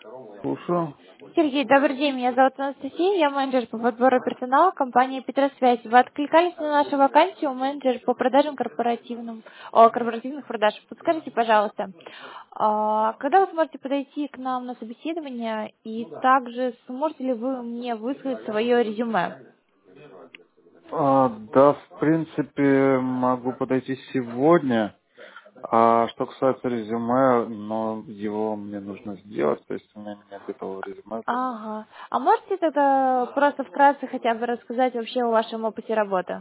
Слушаю. Сергей, добрый день, меня зовут Анастасия, я менеджер по подбору персонала компании Петросвязь. Вы откликались на нашу вакансию менеджер по продажам корпоративных продаж. Подскажите, пожалуйста, когда вы сможете подойти к нам на собеседование и также сможете ли вы мне выслать свое резюме? Да, в принципе, могу подойти сегодня. А что касается резюме, но его мне нужно сделать, то есть у меня нет готового резюме. Ага. А можете тогда просто вкратце хотя бы рассказать вообще о вашем опыте работы?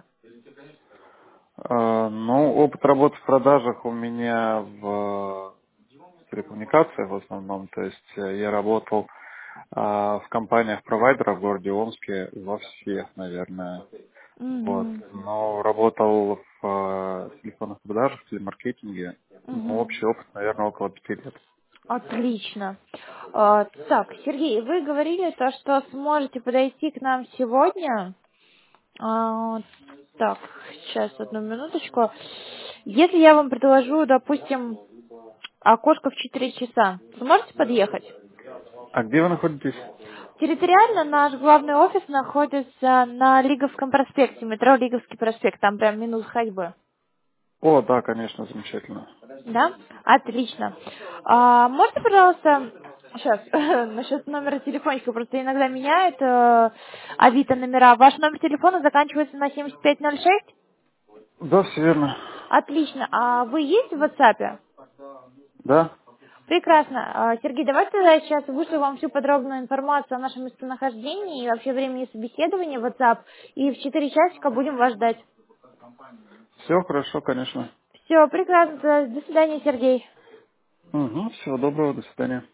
Ну, опыт работы в продажах у меня в телекоммуникациях в основном, то есть я работал в компаниях-провайдерах в городе Омске, во всех, наверное. Вот. Угу. Но работал в телефонных продажах, в телемаркетинге. Ну, Угу. общий опыт, наверное, около 5 лет. Отлично. Так, Сергей, вы говорили то, что сможете подойти к нам сегодня. А, так, сейчас одну минуточку. Если я вам предложу, допустим, окошко в 4 часа, сможете подъехать? А где вы находитесь? Территориально наш главный офис находится на Лиговском проспекте, метро Лиговский проспект, там прям минут ходьбы. О, да, конечно, замечательно. Да? Отлично. Можно, пожалуйста, сейчас, насчет номера телефончика, просто иногда меняет Авито номера. Ваш номер телефона заканчивается на 7506? Да, все верно. Отлично. А вы есть в WhatsApp? Да? Прекрасно. Сергей, давайте тогда я сейчас вышлю вам всю подробную информацию о нашем местонахождении и вообще времени собеседования в WhatsApp. И в 4 часика будем вас ждать. Все хорошо, конечно. Все, прекрасно. До свидания, Сергей. Угу, всего доброго, до свидания.